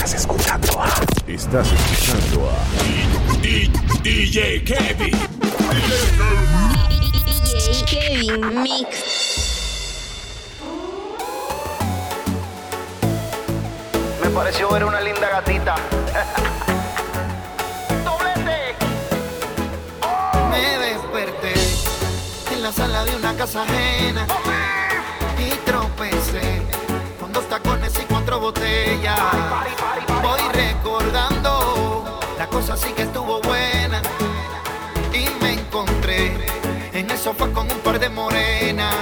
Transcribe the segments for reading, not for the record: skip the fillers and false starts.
Estás escuchando a DJ Kevin. DJ Kevin Mix. Me pareció ver una linda gatita. ¡Doblete! Oh. Me desperté en la sala de una casa ajena y tropecé con 2 tacones y 4 botellas. Voy recordando, la cosa sí que estuvo buena y me encontré en el sofá con un par de morenas.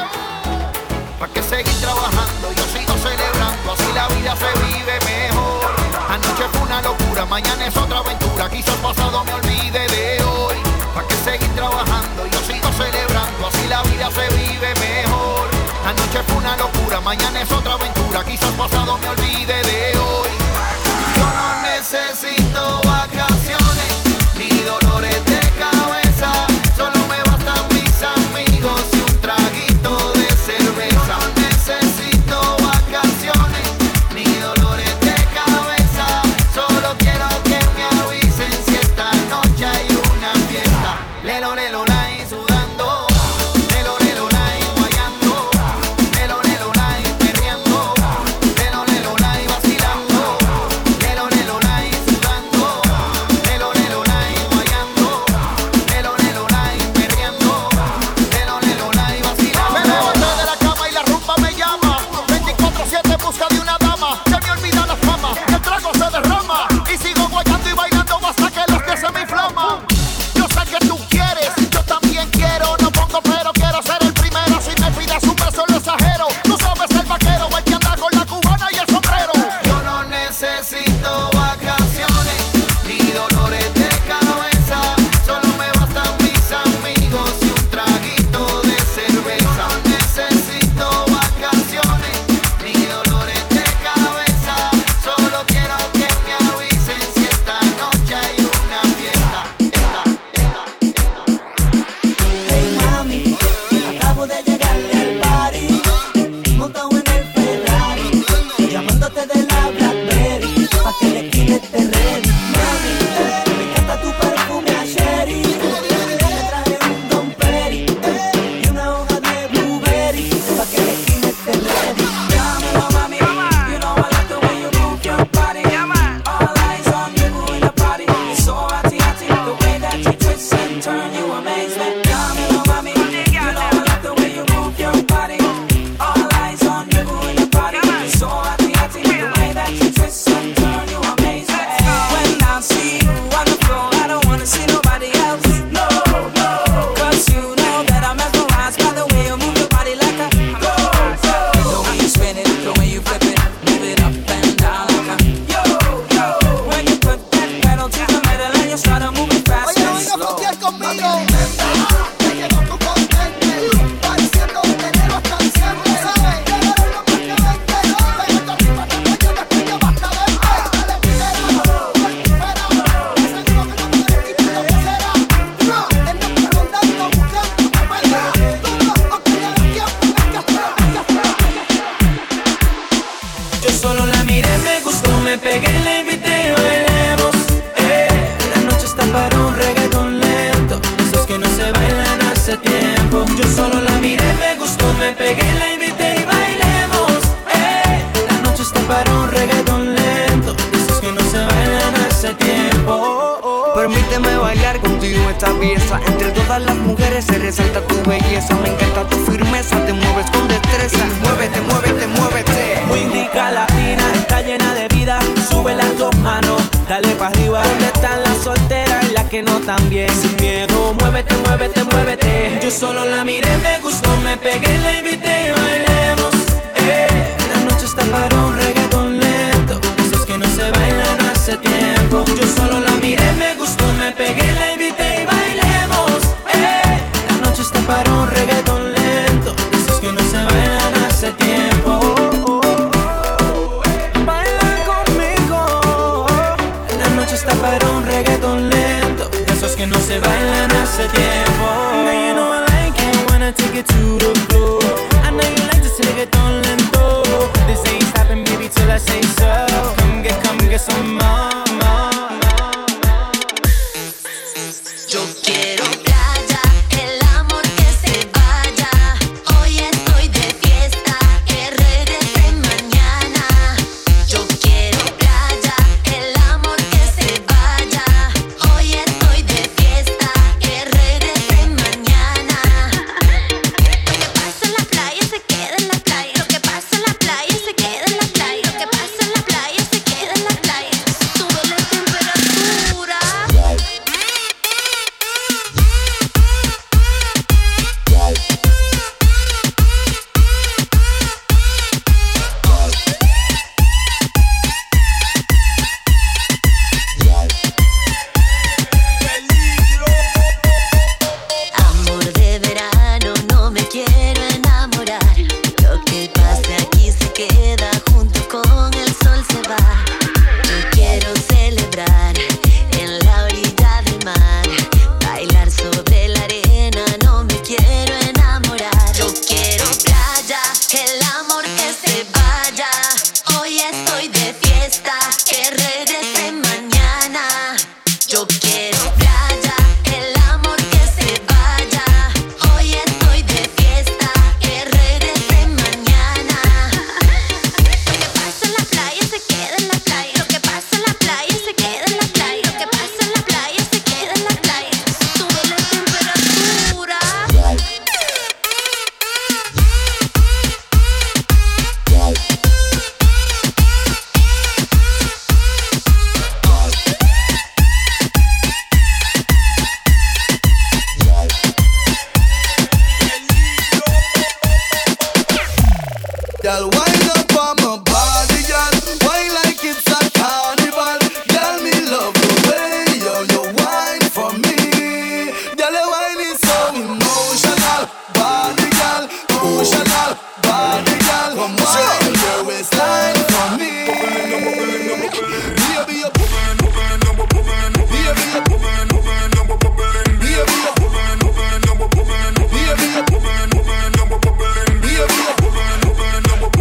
¿Pa' qué seguir trabajando? Yo sigo celebrando, así la vida se vive mejor. Anoche fue una locura, mañana es otra aventura. Quizás pasado me olvide de hoy. ¿Pa' qué seguir trabajando? Yo sigo celebrando, así la vida se vive mejor. Anoche fue una locura, mañana es otra aventura. Quizás pasado me olvide de hoy. Yo no necesito vacaciones ni dolores de cabeza. Solo me bastan mis amigos y un traguito de cerveza. No necesito vacaciones ni dolores de cabeza. Solo quiero que me avisen si esta noche hay una fiesta. Lelo, lelo, lai, sudando. Lelo, lelo, lai, guayando. Lelo, lelo, lai, perreando. Lelo, lelo, lai, vacilando. Lelo, lelo, lai, sudando. Lelo, lelo, lai, guayando. Lelo, lelo, lai, perreando. Lelo, lelo, lai, vacilando. Me levanté de la cama y la rumba me llama. 24/7 en busca de una dama. Se me olvida la fama, el trago se derrama. Y sigo guayando y bailando hasta que los pies se me inflaman. Yo sé que tú quieres, yo también quiero. No pongo pero, quiero ser el primero. Si me pides un beso lo exagero. Tú sabes el vaquero, el que anda con la cubana y el sombrero. Yo no necesito vacaciones ni dolores de cabeza. Solo me bastan mis amigos y un traguito de cerveza. No necesito vacaciones ni dolores de cabeza. Solo quiero que me avisen si esta noche hay una fiesta. Hey mami, acabo de llegarle al party, montado en el Ferrari, llamándote de la Blackberry, pa' que le quites te ready. Mami, me encanta tu perfume a Sherry, le traje un Don Perry y una hoja de blueberry, pa' que le quites te ready. Dámelo mami, you know I like the way you move your body. All eyes on you in the party, it's so hotty hotty, the way that you twist and turn, you amaze me. Dámelo mami, you know I like the way you move your body. All eyes on you in the party, it's so hotty hotty, the way that you twist and turn, you amaze me. When I see you on the floor, I don't wanna see nobody else. No, no, 'cause you know that I'm mesmerized by the way you move your body like a go-go. The way you spin it, the way you flip it, move it up and down like a yo-yo. When you put that pedal to the metal and you start to move it fast Oye, and venga a slow. frontear conmigo. Te llegó tu contente, pareciendo enero hasta diciembre, ¿sabes? Llegaron los más que 20, pégate arriba, que te lleves, que ya basta de ver. Dale, espera, ese digo que no puedes quitar la pecera. No, él no está rondando, buscando una pelea. Todo lo que le haga tiempo, Yo solo la miré, me gustó, me pegué, la invité, bailemos. La noche está para un reggaetón lento, esos que no se bailan hace tiempo. Yo solo la miré, me gustó, me pegué, la invité y bailemos. La noche está para un reggaetón lento, esos que no se bailan hace tiempo. Permíteme bailar contigo esta pieza. Entre todas las mujeres se resalta tu belleza. Me encanta tu firmeza, te mueves con destreza. Muévete, muévete, muévete. Windica latina, está llena de vida. Sube las 2 manos, dale pa' arriba. ¿Dónde están las solteras y las que no tan bien? Sin miedo, muévete, muévete, muévete. Yo solo la miré, me gustó, me pegué, la invité y bailemos. La noche está para un reggaetón lento, esos que no se bailan hace tiempo. Yo solo la miré, me gustó, me pegué, la invité y bailemos. La noche está para un reggaetón lento, esos que no se bailan hace tiempo. Baila conmigo. La noche está para un reggaetón lento, esos que no se bailan hace tiempo. Now you know I like it when I take it to the floor. I know you like this reggaetón lento. This ain't stopping me. Hoy estoy de fiesta, que regrese mañana. Yo quiero playa, el amor que se vaya. Hoy estoy de fiesta, que regrese mañana. Lo que pasa en la playa se queda en la playa. Lo que pasa en la playa se queda en la playa. Lo que pasa en la playa se queda en la playa. Sube la temperatura. Girl, wind up on my body, girl. Wine like it's a carnival. Girl, me love the way you wine for me. Girl, your wine is so emotional. Body, girl, emotional. Body, girl, come wine your waistline for me. Baby, you're bubbling, bubbling, bubbling. Baby, you're bubbling, bubbling, bubbling. Baby, you're bubbling, bubbling, bubbling. Baby, you're bubbling, bubbling, bubbling. Baby, you're bubbling, bubbling.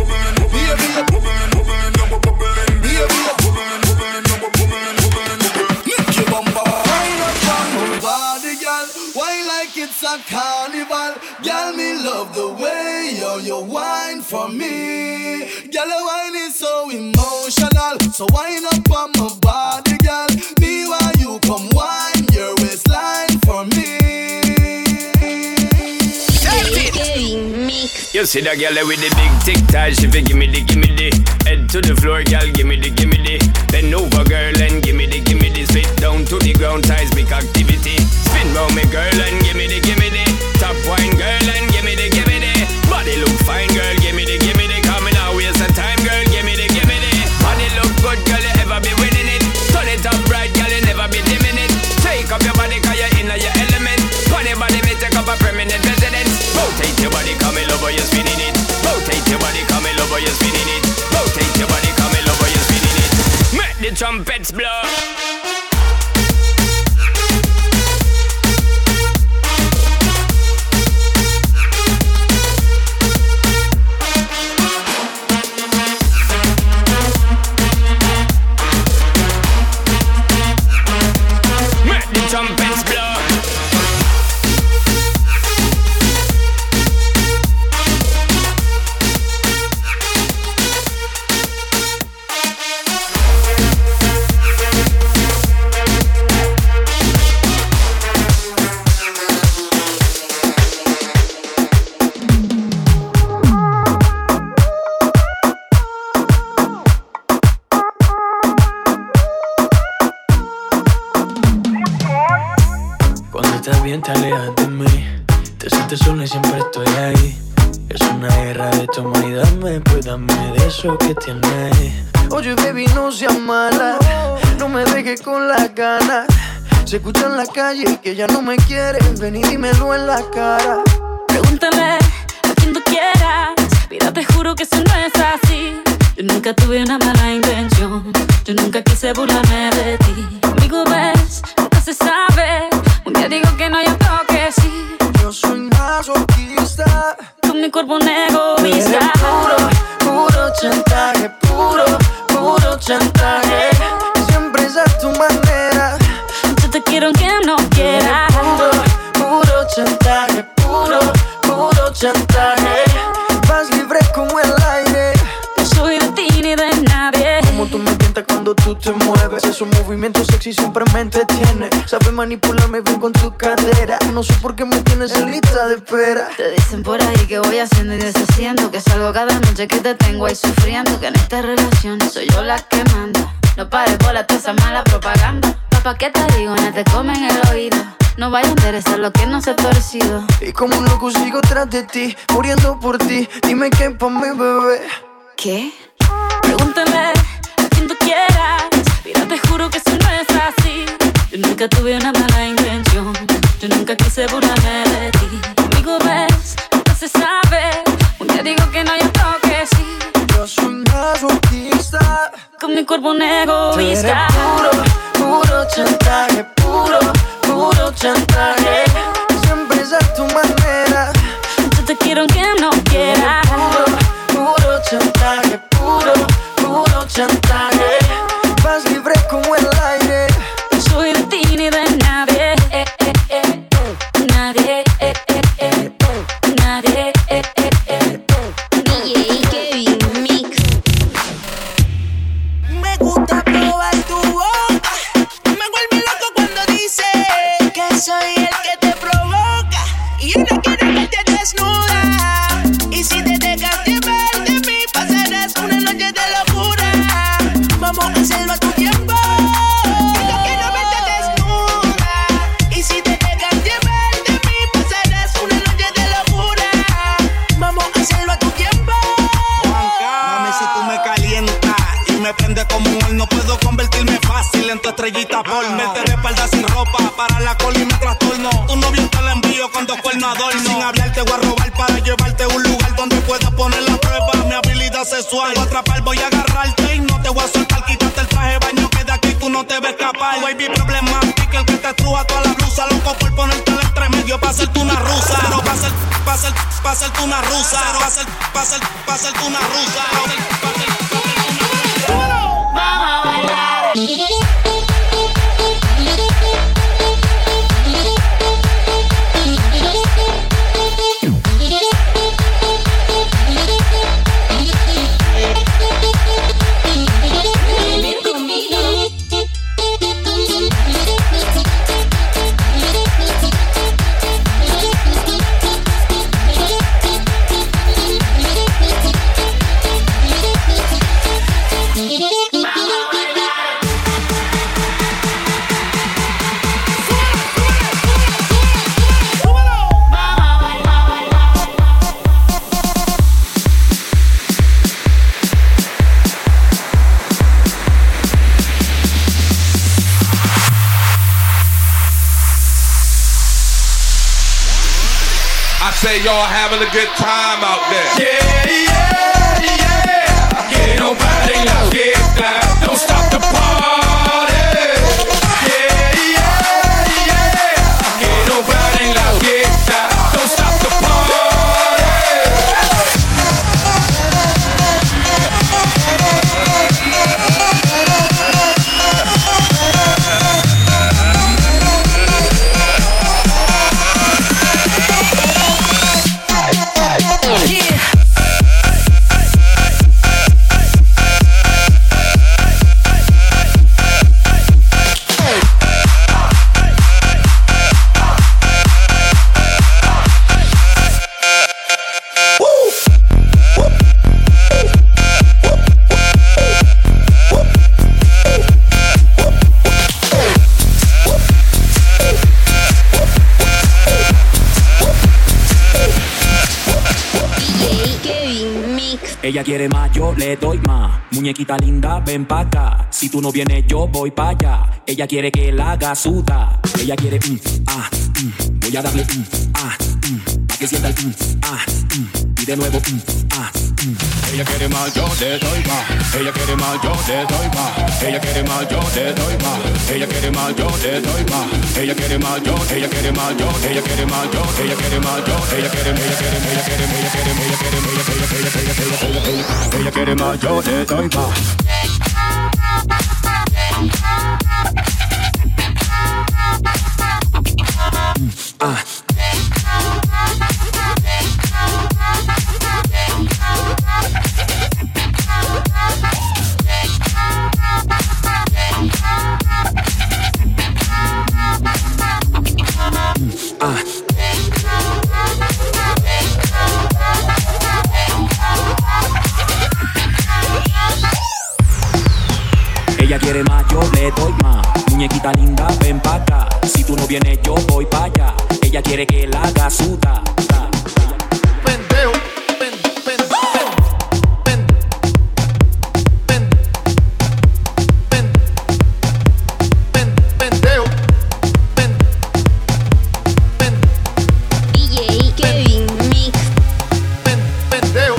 Carnival, girl, me love the way you wine for me. Girl, your wine is so emotional, so wine up on my body, girl. Me while you come wine your waistline for me. Kevin Mix. You see that girl with the big tic tac, she fi gimme the head to the floor, girl, gimme the bend over, girl, and gimme the spit down to the ground, seismic activity. Spin round me, girl, and gimme the top wine, girl, and gimme the body look fine, girl, gimme the coming out waste of time, girl, gimme the body look good, girl, you ever be winning it. Turn it up right, girl, you never be dimming it. Take up your body, cause you're in your element. Funny body may take up a permanent residence. Rotate your body, come in over, you're spinning it. Rotate your body, come in over, you're spinning it. Rotate your body, come in over, you're spinning it. Make the trumpets blow. Trumpets blow. Estás bien, te alejas de mí. Te sientes sola y siempre estoy ahí. Es una guerra de toma y dame, pues dame de eso que tienes. Oye, baby, no seas mala. No me dejes con las ganas. Se escucha en la calle que ya no me quieres. Ven y dímelo en la cara. Pregúntale a quien tú quieras. Mira, te juro que eso no es así. Yo nunca tuve una mala intención. Yo nunca quise burlarme de ti. Conmigo ves, nunca se sabe. Un día digo que no, y otro que sí. Yo soy masoquista. Con mi cuerpo un egoísta. Eres puro chantaje. Puro chantaje. Siempre es a tu manera. Yo te quiero aunque no quieras. Puro chantaje. Puro chantaje. Vas libre como el aire. No soy de ti ni de nadie. Como tú me tientas cuando tú te mueves. Esos movimientos sexy siempre me entretiene. Sabes manipularme bien con tu cadera. No sé por qué me tienes en lista de espera. Te dicen por ahí que voy haciendo y deshaciendo, que salgo cada noche que te tengo ahí sufriendo, que en esta relación soy yo la que manda. No pares bola toda esa mala propaganda. Papá, ¿qué te digo? No te comen el oído. No vaya a interesar lo que no se ha torcido. Y como un loco sigo tras de ti, muriendo por ti. Dime qué pa' mi bebé. ¿Qué? Pregúntale a quien tú quieras. Mira, te juro que eso no es así. Yo nunca tuve una mala intención. Yo nunca quise burlarme de ti. Conmigo ves, nunca se sabe. Un día digo que no, y otro que sí. Yo soy masoquista. Con mi cuerpo un egoísta. Puro chantaje. Puro chantaje. Siempre es a tu manera. Yo te quiero aunque no quieras. Puro chantaje. Puro chantaje. Vas libre como el aire. No soy de ti ni de nadie. Nadie. Nadie. DJ Kevin Mix. Me gusta probar tu boca. Me vuelve loco cuando dice que soy el que te provoca. Y yo no quiero verte desnuda. Y si te dejas llevar de mí, pasarás una noche de locura. Vamos a hacerlo a tu tiempo. Yo quiero verte desnuda. Y si te dejas llevar de mí, pasarás una noche de locura. Vamos a hacerlo a tu tiempo. Mami, si tú me calientas y me prende como un horno, puedo convertirme fácil en tu estrellita por meter de espalda sin ropa para la cola y me trastorno. Tu novio te la envío con dos cuernos adorno. Sin hablarte voy a robar para llevarte a un lugar donde puedas poner la prueba mi habilidad sexual. Te voy a atrapar, voy a agarrarte y no te voy a soltar. Quítate el traje de baño que de aquí tú no te ves escapar. Baby problemática, el que te estruja toda la blusa, loco por ponerte el entre medio para hacerte una rusa. Pero pa' hacerte una rusa. Pa' hacerte una rusa. Vamos a bailar. Say y'all having a good time out there. Yeah. Que no paren la fiesta. Don't stop the party. Yeah. Que no paren la fiesta. Don't stop the party. Ella quiere más, yo le doy más. Muñequita linda, ven pa' acá. Si tú no vienes, yo voy pa' allá. Ella quiere que la haga suda. Ella quiere voy a darle pa' que sienta el y de nuevo Ella quiere más, yo le doy más. Ella quiere más, yo le doy más. Ella quiere más, yo le doy más. Ella quiere más, yo le doy más. Ella quiere más, yo, ella quiere más, yo, ella quiere más, yo, ella quiere más, yo, ella quiere más, yo le doy más. Ella quiere más, yo le doy más. Muñequita linda, ven pa' acá. Si tú no vienes, yo voy pa' allá. Ella quiere que la haga suda. Pendejo. DJ Kevin Mix. Pendejo.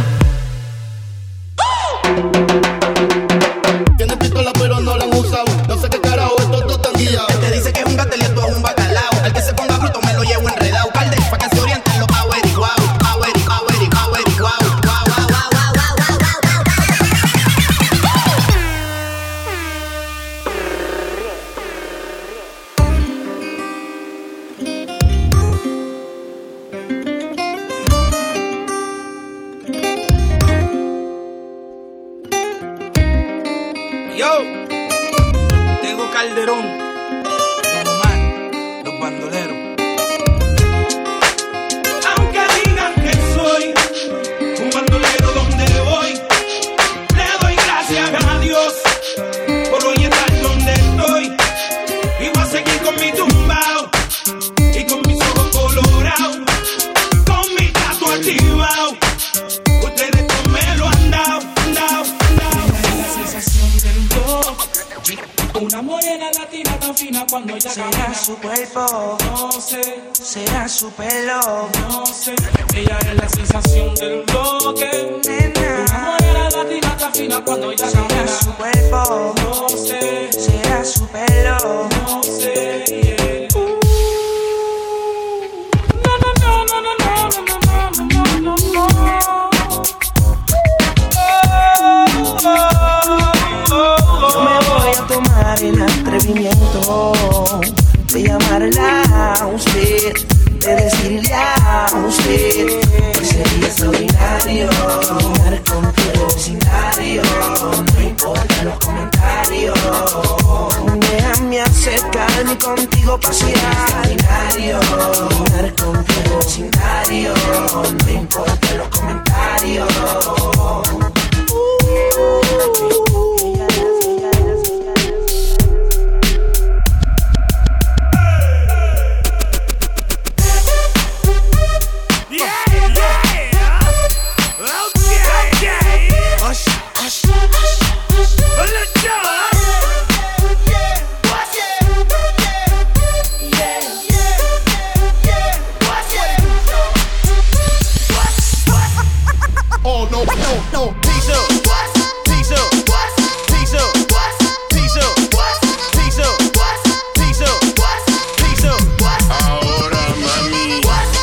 Tiene pistola pero no la han usado. No sé qué carajo estos dos están guiados. El que dice que es un gato y esto es un bacalao. El que se ponga bruto me lo llevo enredado. Calde, pa' que se orienten los Yo, Tego Calderón, Don Omar, los bandoleros. Aunque digan que soy un bandolero donde voy, le doy gracias a Dios por hoy estar donde estoy. Y voy a seguir con mi tumbao y con mis ojos colorados, con mi gato activado. Ustedes no me lo han dado. La sensación del yo, una morena latina tan fina cuando ella camina. Será su cuerpo, no sé. será su pelo, No sé, ella es la sensación del bloque. nena. Una morena latina tan fina cuando ella Será camina. su cuerpo, No sé, será su pelo. no sé, yeah. No, no, no, no, no, no, no, no, no, no. Yo me voy a tomar el atrevimiento de llamarla a usted, de decirle a usted que sería extraordinario caminar contigo sin radio, no importa los comentarios. Déjame acercarme contigo, pasear extraordinario, caminar contigo sin radio, no importa los comentarios. Oh no, peace up, peace up, peace up, peace up, peace up, peace up, peace up. Ahora mami.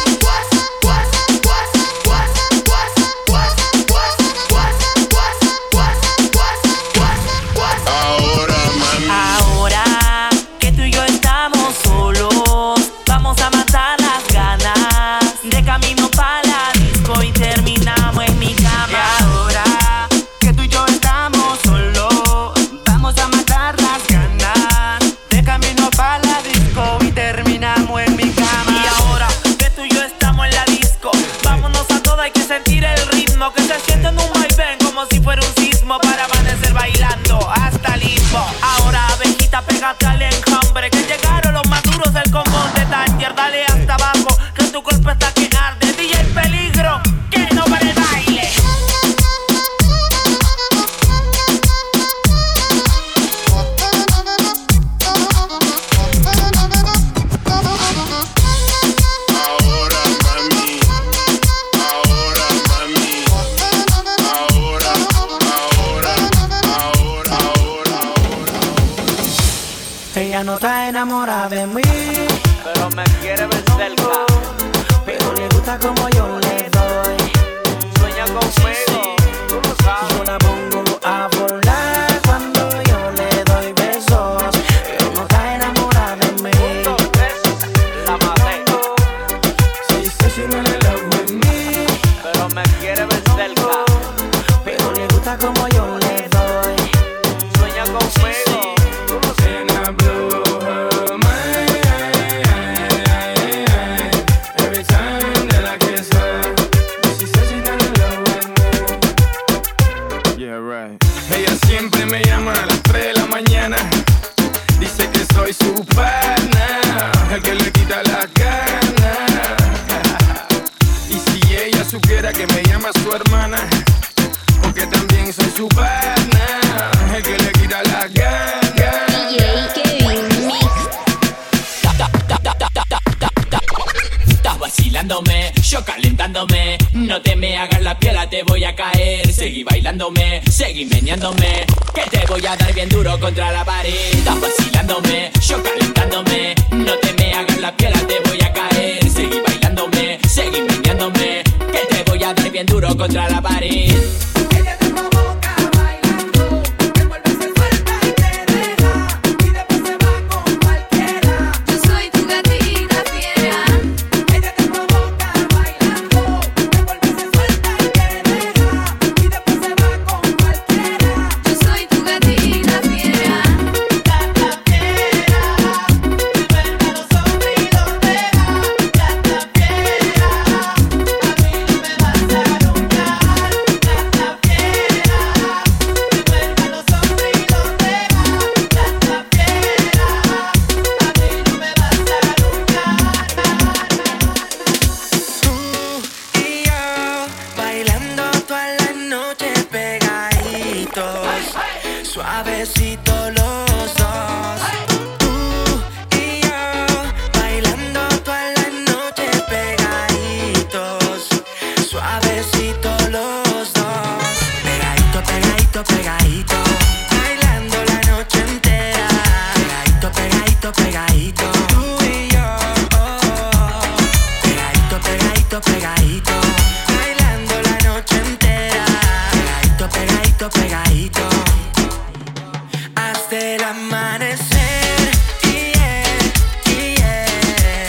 Ahora mami. Ahora que tú y yo estamos solos, vamos a matar las ganas. De camino para la disco y terminamos en mi cama. Ahora que tú y yo estamos solos, vamos a matar las ganas. De camino para la disco y terminamos en mi cama. Y ahora que tú y yo estamos en la disco, vámonos a toda, hay que sentir el ritmo. Que se siente en un vaivén como si fuera un sismo, para amanecer bailando hasta limbo. Ahora abejita, pégate al enjambre, que llegaron los maduros del común de Tanger. Dale hasta abajo, que tu cuerpo está que arde. DJ Peligro, que no para el baile. Ahora mami. Ahora mami. Ahora. Ella no está enamorada de mí, Pero me quiere ver cerca, pero le gusta como yo le doy. sueña conmigo, tú lo sabes. Yo la pongo a volar cuando yo le doy besos. Ella no está enamorada de mí. La maté, She says she wanna love with me, pero me quiere ver cerca, pero le gusta como yo le doy. sueña conmigo, tú lo sabes. And I blow her mind every time that I kiss her. She says she's not in love with me. Yeah, right. Ella siempre me llama a las 3 de la mañana. Dice que soy su pana, el que le quita la gana. Y si ella supiera que me llama su hermana, porque también soy su pana, el que le quita la gana. Estás vacilándome, yo calentándome. No te me hagas la piola, te voy a caer. Seguí bailándome, seguí meneándome, que te voy a dar bien duro contra la pared. Estás vacilándome, yo calentándome. No te me hagas la piola, te voy a caer. Seguí bailándome, seguí meneándome, que te voy a dar bien duro contra la pared. Yo soy tu gatita fiera. Ella te provoca bailando, te vuelves suelta y te deja, y después se va con cualquiera. Yo soy tu gatita suavecito los dos. Tú y yo, bailando toda la noche pegaditos. Suavecito los dos. Pegadito, pegadito, pegadito. Bailando la noche entera. Pegadito, pegadito, pegadito. Tú y yo. Pegadito, pegadito, pegadito. Bailando la noche entera. Pegadito, pegadito, pegadito. Hasta el amanecer. Yeah, yeah.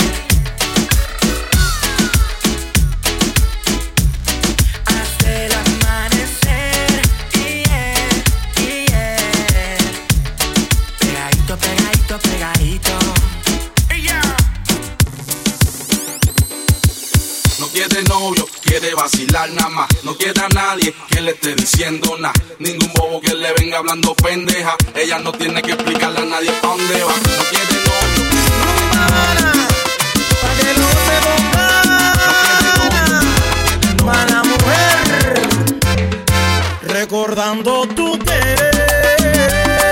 Hasta el amanecer. Yeah, yeah. Pegadito, pegadito, pegadito. No quiere novio, quiere vacilar nada más. No quiere a nadie que le esté diciendo nada. Ningún bobo que le venga hablando pendeja. Ella no tiene que explicarle a nadie pa' dónde va. No quiere novio. Pa' que no se ponga mala mujer. Recordando tu querer,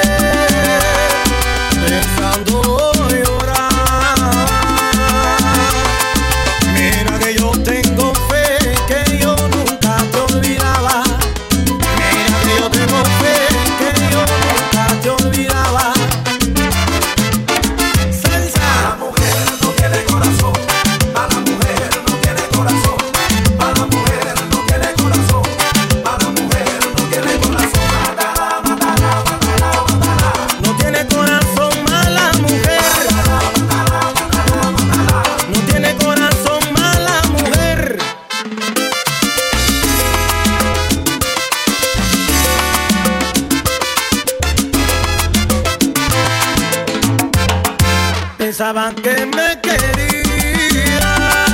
pensando llorar. Mira que yo tengo fe, que yo nunca te olvidaba. Mira que yo tengo fe, que yo nunca te olvidaba. Salsa. La mujer no tiene corazón. A la mujer no tiene corazón. A la mujer no tiene corazón. A la mujer no tiene corazón. Mátala, mátala, mátala, mátala. No tiene corazón mala mujer. No tiene corazón mala mujer. Pensaban que me querías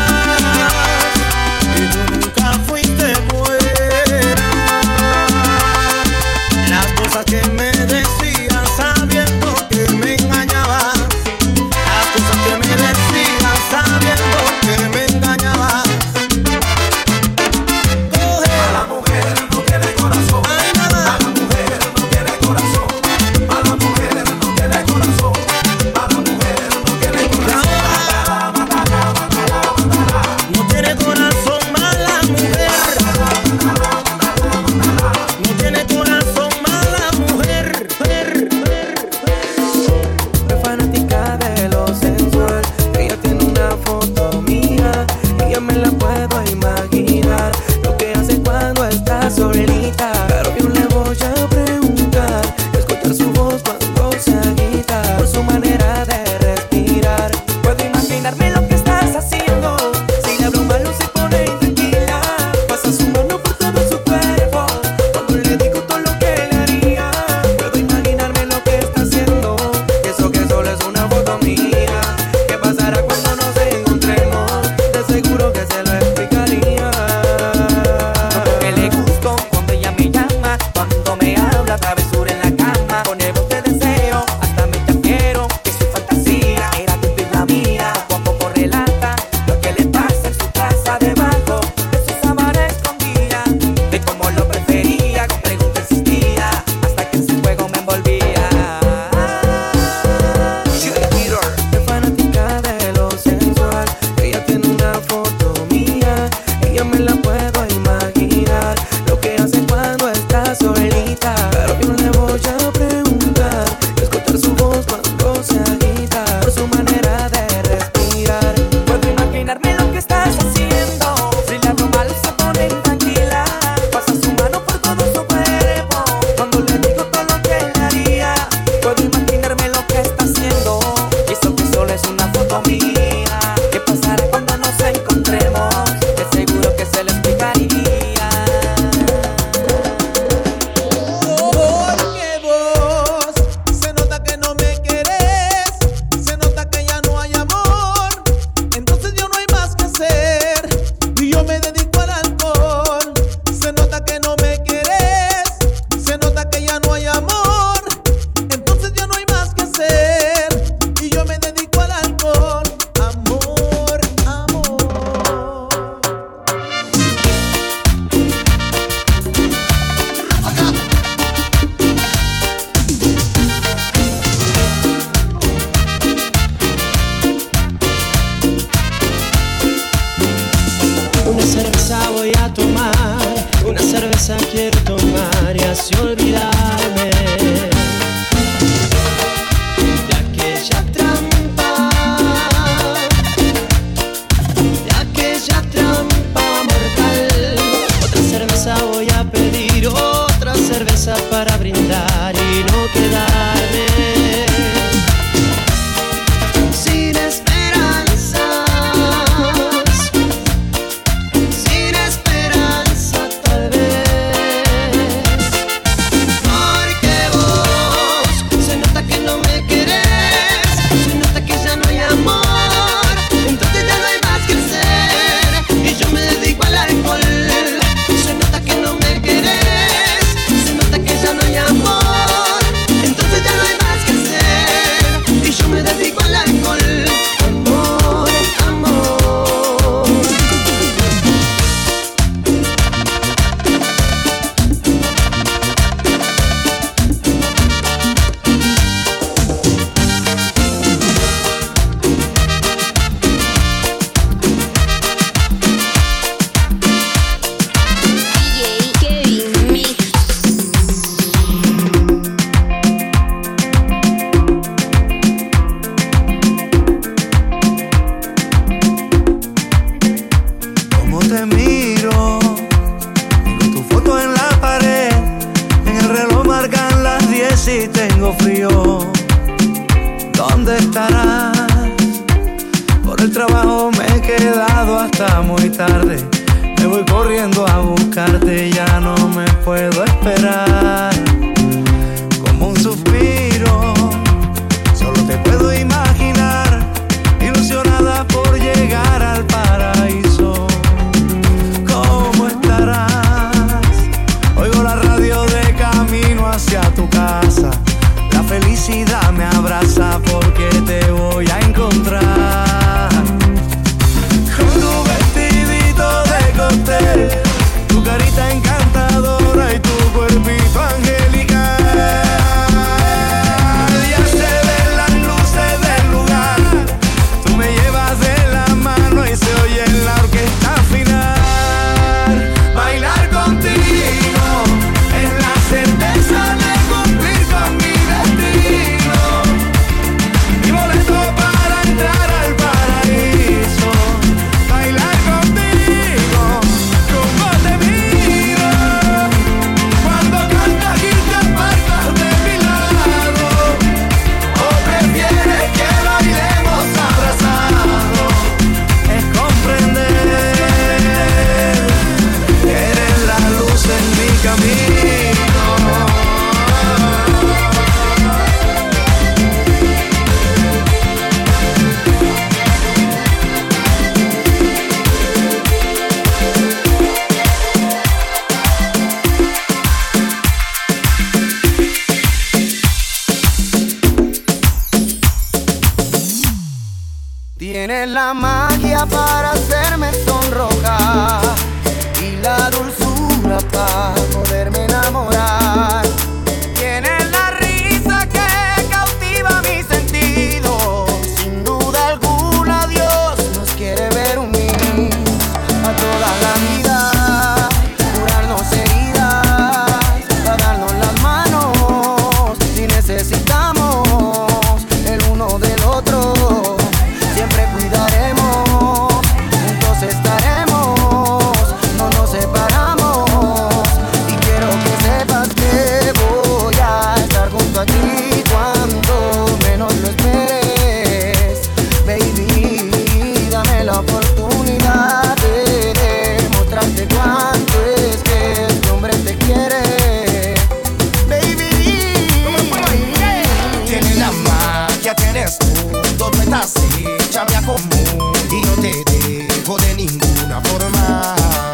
y tú nunca fuiste buena. Las cosas que me decías sabiendo que me engañabas. Las cosas que me decías sabiendo que me engañabas. Coge. A la mujer no tiene corazón. Ay, nada. A la mujer no tiene corazón. A la mujer no tiene corazón. A la mujer no tiene corazón. Mátala, mátala, mátala. No tiene corazón mala mujer. No tiene corazón mala mujer. y tengo frío. ¿Dónde estarás? Por el trabajo me he quedado hasta muy tarde. Me voy corriendo a buscarte, ya no me puedo esperar. Como un suspiro, solo te puedo imaginar, ilusionada por llegar al paraíso. ¿Cómo estarás? Oigo la radio de camino hacia tu casa. La felicidad me abraza porque te voy a encontrar. Con tu vestidito de cóctel, tu carita encantadora y tu cuerpito angelical. Ya se ven las luces del lugar, tú me llevas de la mano y se oye en la orquesta final. Bailar contigo es la certeza de cumplir con mi destino. Mi boleto para entrar al paraíso. Bailar contigo, como te miro. Cuando cantas y te apartas de mi lado. ¿O prefieres que bailemos abrazados? Es comprender que eres la luz en mi camino. Tienes la magia para hacerme sonrojar y la dulzura para poderme enamorar. Tienes la risa que cautiva mis sentidos. Sin duda alguna Dios nos quiere ver unidos a toda la vida, curarnos heridas, a darnos las manos si necesitamos el uno del otro. Siempre cuidaremos, juntos estaremos, no nos separamos. Y quiero que sepas que voy a estar junto a ti cuando menos lo esperes. Baby, dame la oportunidad de demostrarte cuánto es que este hombre te quiere. Baby, Tienes la magia, tienes todo, tú estás hecha me acomodo y no te dejo de ninguna forma.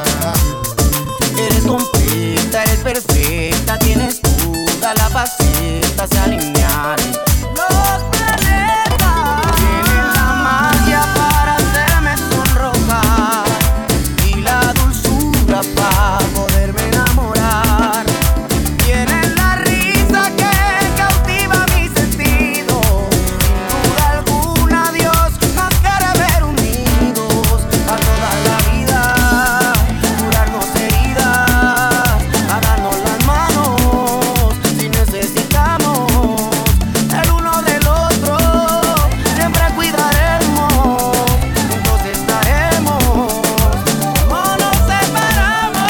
eres completa, eres perfecta, tienes toda la faceta, se alinearon los planetas. Tienes la magia para hacerme sonrojar y la dulzura para poderme enamorar. Tienes la risa que cautiva mis sentidos. Sin duda alguna Dios nos quiere ver unidos a toda la vida, curarnos heridas, a darnos las manos si necesitamos el uno del otro. Siempre cuidaremos, juntos estaremos, no nos separamos.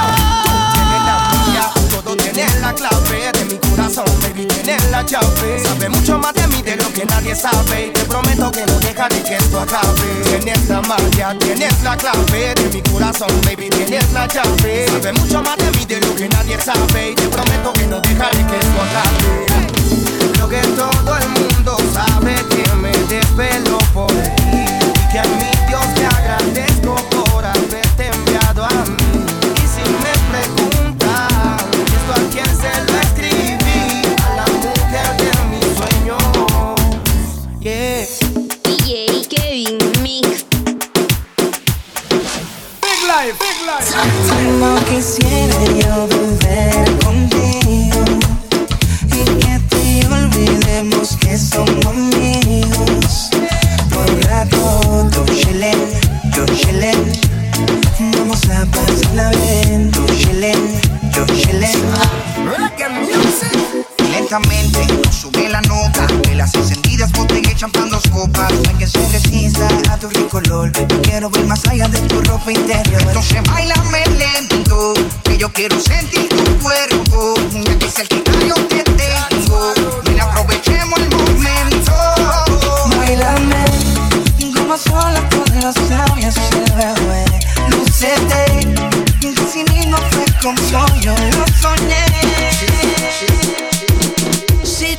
Todo tienes la clave de mi corazón, baby, tienes la llave. Sabe mucho más de mí de lo que nadie sabe. Te prometo que no dejaré que esto acabe. Tienes la magia, tienes la clave de mi corazón, baby, tienes la llave. Sabe mucho más de mí de lo que nadie sabe. Te prometo que no dejaré que esto acabe. Lo que todo el mundo sabe, que me desvelo por ti y que a mi Dios te agradezco por haberte enviado a mí. Y si me preguntan esto a quién se lo escribí, a la mujer de mis sueños. Yeah. DJ Kevin Mix. Big life, big life. Como quisiera yo volver contigo y que tú y yo olvidemos que somos amigos. Por un rato, tú chillen, vamos a pasarla bien. Tú chillen, Reggae music. Lentamente sube la nota, velas encendidas, botella y champán, dos copas. hay que ser precisa a tu rico olor. Quiero ver más allá de tu ropa interior. Entonces bailame lento, que yo quiero sentir tu cuerpo. Y aquí cerquita yo te tengo.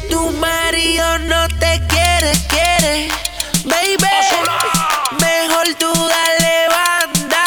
tu marido no te quiere, baby, mejor tú dale banda.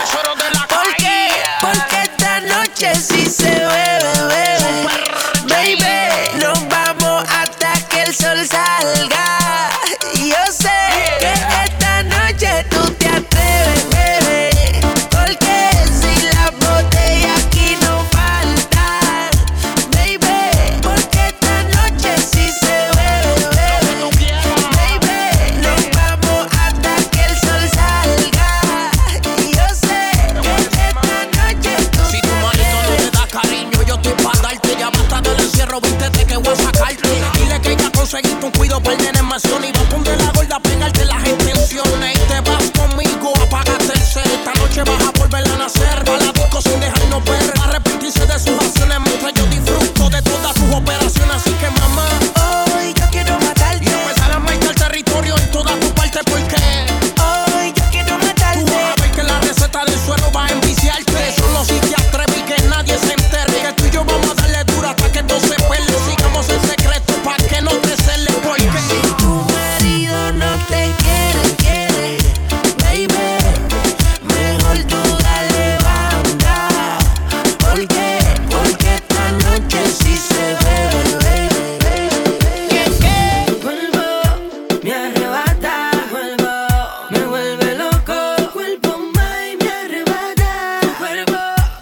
Porque esta noche sí se bebe, baby, nos vamos hasta que el sol salga. Yo sé que esta noche tú te atreves, bebé, porque si la botella aquí no falta, baby, porque esta noche sí se bebe, baby, nos vamos hasta que el sol salga. Yo sé que esta noche tú si tu marido no te da cariño, yo estoy para darte. Ya basta del encierro, vístete que voy a sacarte. Dile que ya conseguiste un cuido para el nene mansión y va a poner la gorda a pegarte las intenciones. Y te vas conmigo, apágate el ser. Esta noche vas a volver a nacer. Va a la disco sin dejarnos ver. Arrepentirse de sus acciones mientras yo disfruto de todas sus operaciones. Así que mamá, hoy yo quiero matarte y empezar a marcar territorio en toda tu parte. Porque hoy yo quiero matarte. tú vas a ver que la receta del suelo va a enviciarte. Solo si te atreves y que nadie se entere. Que tú y yo vamos a darle duro hasta que todo se pele. Sigamos en secreto pa' que no te cele. Porque si tu marido no te quiere, baby, mejor tú dale banda. Porque esta noche sí se bebe, baby. Que vuelvo, me arrebata, vuelvo, me vuelve loco. Vuelvo más y me arrebata, vuelvo.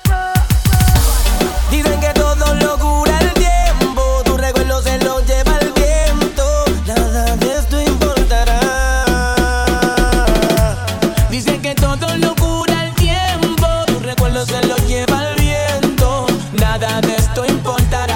Dicen que todo lo cura el tiempo, tu recuerdo se lo lleva el viento, nada de esto importará. Dicen que todo lo cura el tiempo, tu recuerdo se lo lleva el viento, nada de esto importará.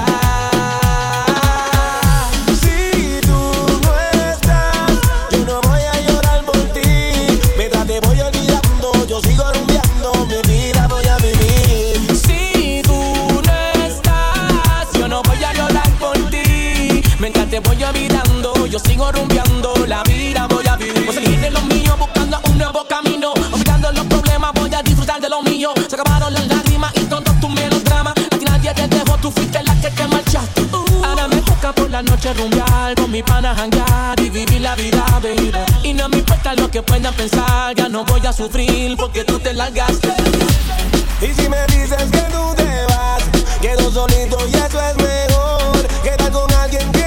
Si tú no estás, yo no voy a llorar por ti. Mientras te voy olvidando, yo sigo rumbeando, mi vida voy a vivir. Si tú no estás, yo no voy a llorar por ti. Mientras te voy olvidando, yo sigo rumbeando, la vida voy a vivir. Voy a seguir de lo mío, buscando un nuevo camino. Olvidando los problemas, voy a disfrutar de lo mío. Se acabaron las lágrimas y todos tus melodramas. A ti nadie te dejó, tú fuiste la que te marchaste. Ahora me toca por la noche rumbear, con mi pana janguear y vivir la vida, baby. Y no me importa lo que puedan pensar, ya no voy a sufrir porque tú te largaste. Y si me dices que tú te vas, quedo solito y eso es mejor. Quedar con alguien que